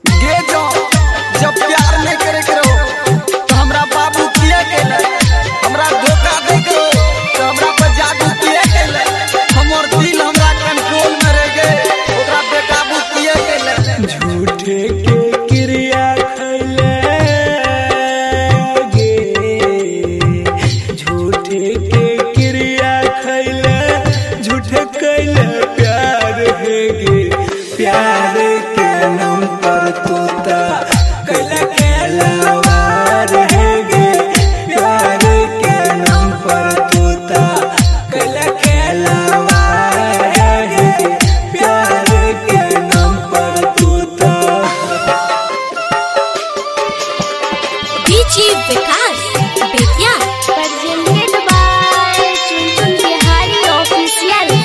गे जो जब प्यार नहीं करे करो तो हमरा बाबू किया केले, हमरा धोखा दे करो तो हमरा पर जादू किया केले, हमर दिल हमरा कंट्रोल में रह गए ओकरा बेकाबू किया केले। झूठे के क्रिया खैले गे, झूठे के क्रिया खैले, झूठे कैले प्यार है गे, प्यार के नाम पर तोता कैला खेलवार है गे, प्यार के नाम पर तोता कैला खेलवार है गे, प्यार के नाम पर तोता। DJ Vikas Bettiah presented by Chunchun Bihari official.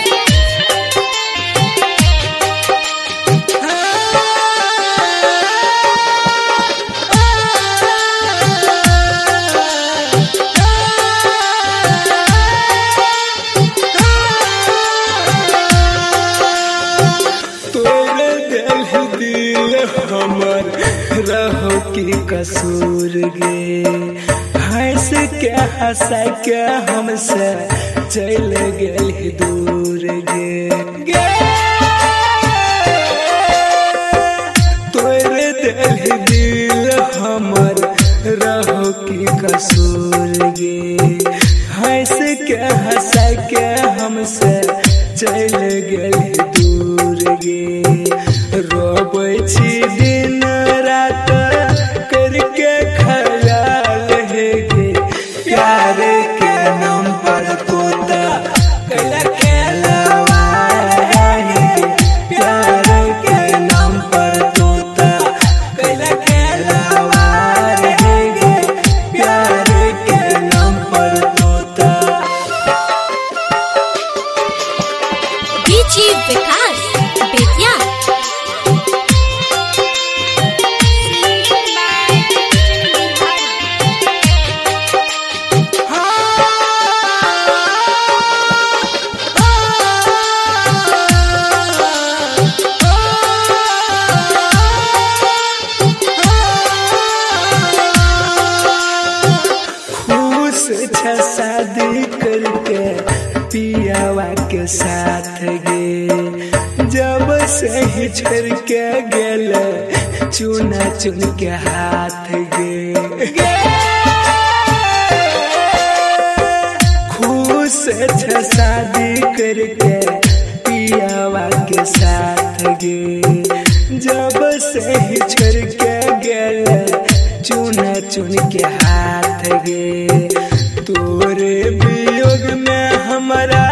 तोरे दिल हमर रहो की कसूर गे, हंस के हंसा के हमसे चल गेल दूर गे, तोरे दिल हमर रहो की कसूर गे, हंस के हंसा के हमसे चल गेल दूर गे, रोबै छी दिन रात करके ख्याल है गे, प्यार के नाम पर तोता कैला खेलवार है गे, प्यार के नाम पर तोता कैला खेलवार है गे, प्यार के नाम पर तोता। डीजे विकास बेतिया खुश छ शादी करके पियावा के साथ गे, जब से ही छोड़ के गेल चुना चुन के हाथ गे, खुश छ शादी करके पियावा के साथ गे, जब से ही छोड़ के गेल चुना चुन के हाथ गे, तोरे वियोग में हमारा